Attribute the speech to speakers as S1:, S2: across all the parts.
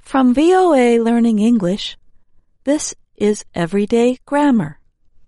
S1: From VOA Learning English, this is Everyday Grammar.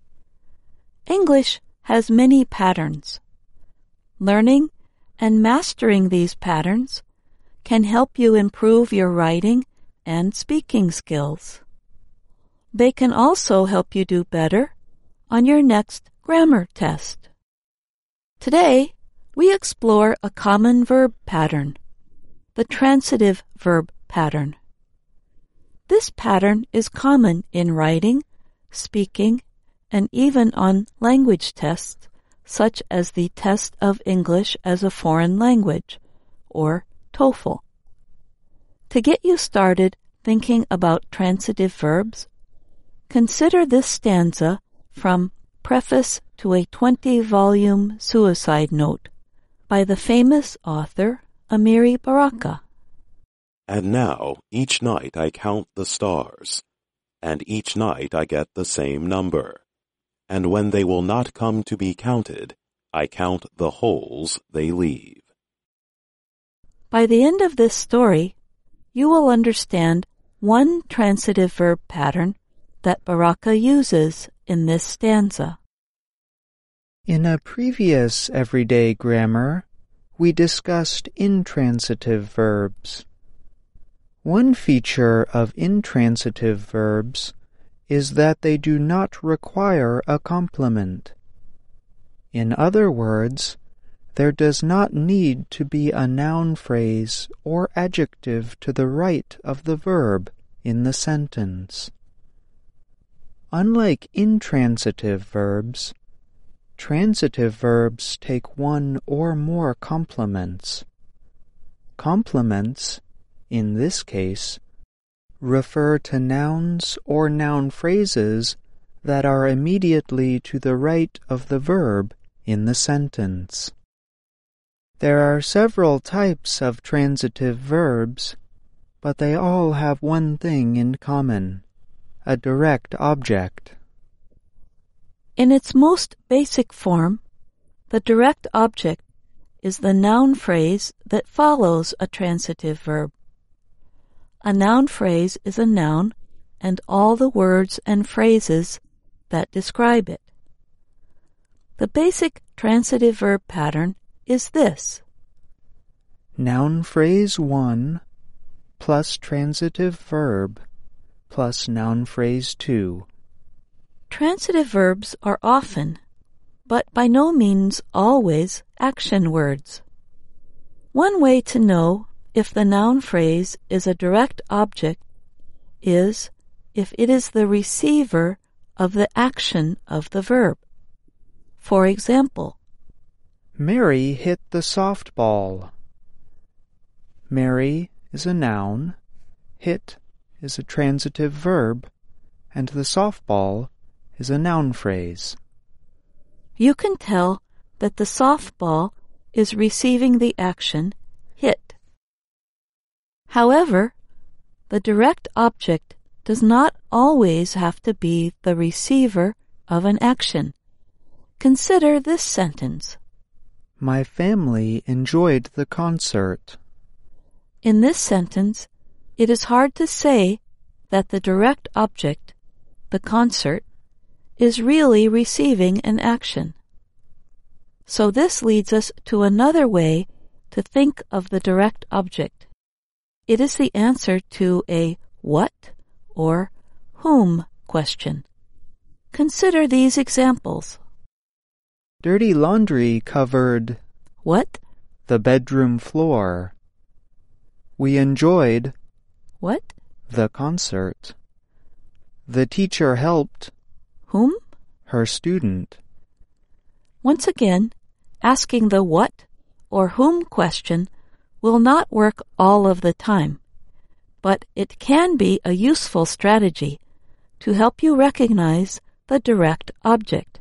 S1: English has many patterns. Learning and mastering these patterns can help you improve your writing and speaking skills. They can also help you do better on your next grammar test. Today, we explore a common verb pattern, the transitive verb pattern. This pattern is common in writing, speaking, and even on language tests, such as the Test of English as a Foreign Language, or TOEFL. To get you started thinking about transitive verbs, consider this stanza from Preface to a 20-volume suicide note by the famous author Amiri Baraka.
S2: And now, each night I count the stars, and each night I get the same number. And when they will not come to be counted, I count the holes they leave.
S1: By the end of this story, you will understand one transitive verb pattern that Baraka uses in this stanza.
S3: In a previous Everyday Grammar, we discussed intransitive verbs. One feature of intransitive verbs is that they do not require a complement. In other words, there does not need to be a noun phrase or adjective to the right of the verb in the sentence. Unlike intransitive verbs, transitive verbs take one or more complements. Complements, in this case, refer to nouns or noun phrases that are immediately to the right of the verb in the sentence. There are several types of transitive verbs, but they all have one thing in common: a direct object.
S1: In its most basic form, the direct object is the noun phrase that follows a transitive verb. A noun phrase is a noun and all the words and phrases that describe it. The basic transitive verb pattern is this:
S3: noun phrase 1 plus transitive verb plus noun phrase 2.
S1: Transitive verbs are often, but by no means always, action words. One way to know if the noun phrase is a direct object is if it is the receiver of the action of the verb. For example,
S3: Mary hit the softball. Mary is a noun, hit is a transitive verb, and the softball is a noun phrase.
S1: You can tell that the softball is receiving the action hit. However, the direct object does not always have to be the receiver of an action. Consider this sentence.
S3: My family enjoyed the concert.
S1: In this sentence, it is hard to say that the direct object, the concert, is really receiving an action. So this leads us to another way to think of the direct object. It is the answer to a what or whom question. Consider these examples.
S3: Dirty laundry covered
S1: What?
S3: the bedroom floor. We enjoyed
S1: What?
S3: the concert. The teacher helped
S1: Whom?
S3: her student.
S1: Once again, asking the what or whom question will not work all of the time, but it can be a useful strategy to help you recognize the direct object.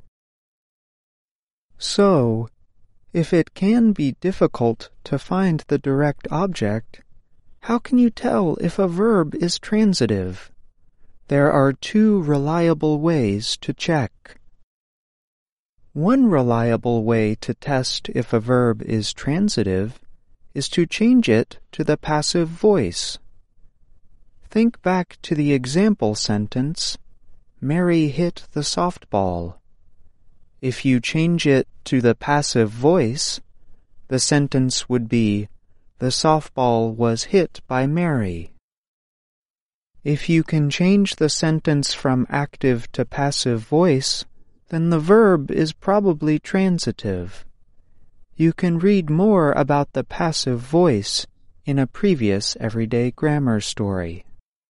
S3: So, if it can be difficult to find the direct object, how can you tell if a verb is transitive? There are two reliable ways to check. One reliable way to test if a verb is transitive is to change it to the passive voice. Think back to the example sentence, Mary hit the softball. If you change it to the passive voice, the sentence would be, the softball was hit by Mary. If you can change the sentence from active to passive voice, then the verb is probably transitive. You can read more about the passive voice in a previous Everyday Grammar story.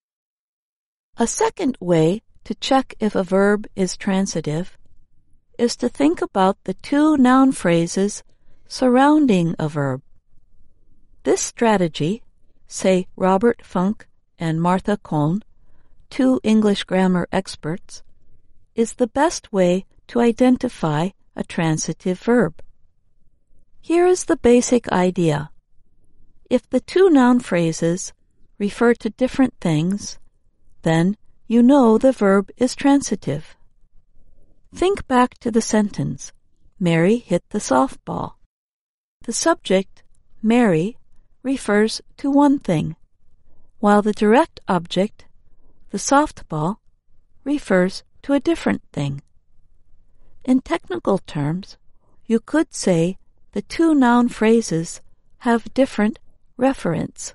S1: A second way to check if a verb is transitive is to think about the two noun phrases surrounding a verb. This strategy, say Robert Funk and Martha Kohn, two English grammar experts, is the best way to identify a transitive verb. Here is the basic idea. If the two noun phrases refer to different things, then you know the verb is transitive. Think back to the sentence, Mary hit the softball. The subject, Mary, refers to one thing, while the direct object, the softball, refers to a different thing. In technical terms, you could say the two noun phrases have different referents.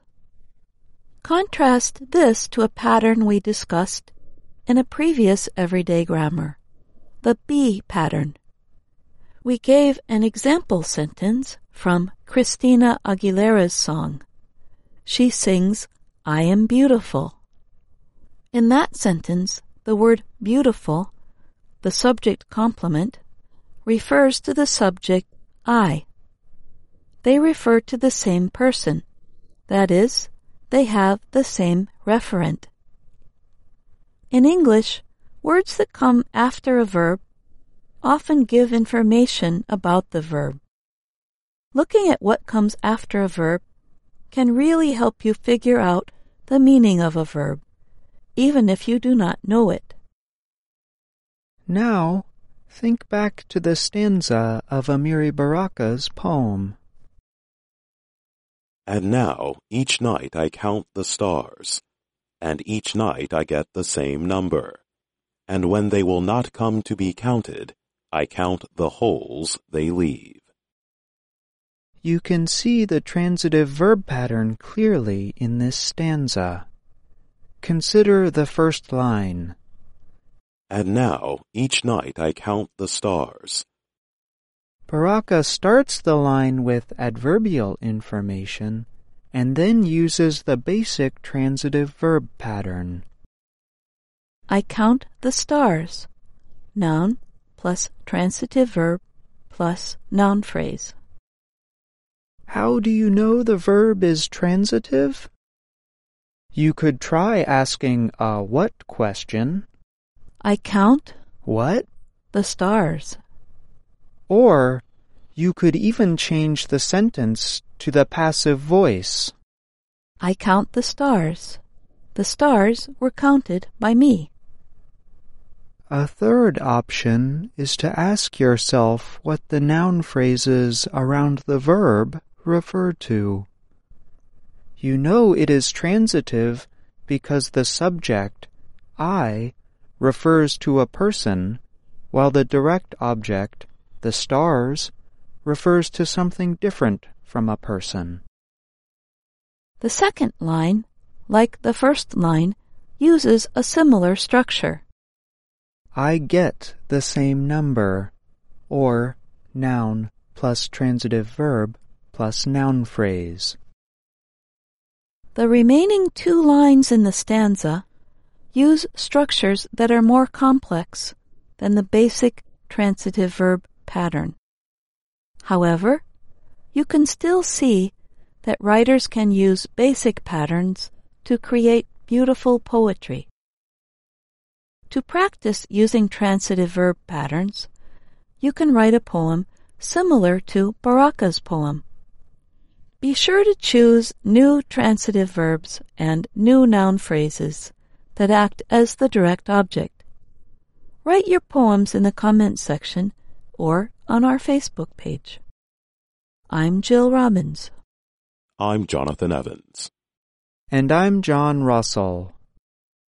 S1: Contrast this to a pattern we discussed in a previous Everyday Grammar, the be pattern. We gave an example sentence from Christina Aguilera's song. She sings, I am beautiful. In that sentence, the word beautiful, the subject complement, refers to the subject I. They refer to the same person. That is, they have the same referent. In English, words that come after a verb often give information about the verb. Looking at what comes after a verb can really help you figure out the meaning of a verb, even if you do not know it.
S3: Now, think back to the stanza of Amiri Baraka's poem.
S2: And now each night I count the stars, and each night I get the same number. And when they will not come to be counted, I count the holes they leave.
S3: You can see the transitive verb pattern clearly in this stanza. Consider the first line.
S2: And now each night I count the stars.
S3: Baraka starts the line with adverbial information and then uses the basic transitive verb pattern.
S1: I count the stars. Noun plus transitive verb plus noun phrase.
S3: How do you know the verb is transitive? You could try asking a what question.
S1: I count
S3: What?
S1: the stars.
S3: Or you could even change the sentence to the passive voice.
S1: I count the stars. The stars were counted by me.
S3: A third option is to ask yourself what the noun phrases around the verb refer to. You know it is transitive because the subject, I, refers to a person, while the direct object, the stars, refers to something different from a person.
S1: The second line, like the first line, uses a similar structure.
S3: I get the same number, or noun plus transitive verb plus noun phrase.
S1: The remaining two lines in the stanza use structures that are more complex than the basic transitive verb pattern. However, you can still see that writers can use basic patterns to create beautiful poetry. To practice using transitive verb patterns, you can write a poem similar to Baraka's poem. Be sure to choose new transitive verbs and new noun phrases that act as the direct object. Write your poems in the comments section or on our Facebook page. I'm Jill Robbins.
S2: I'm Jonathan Evans.
S3: And I'm John Russell.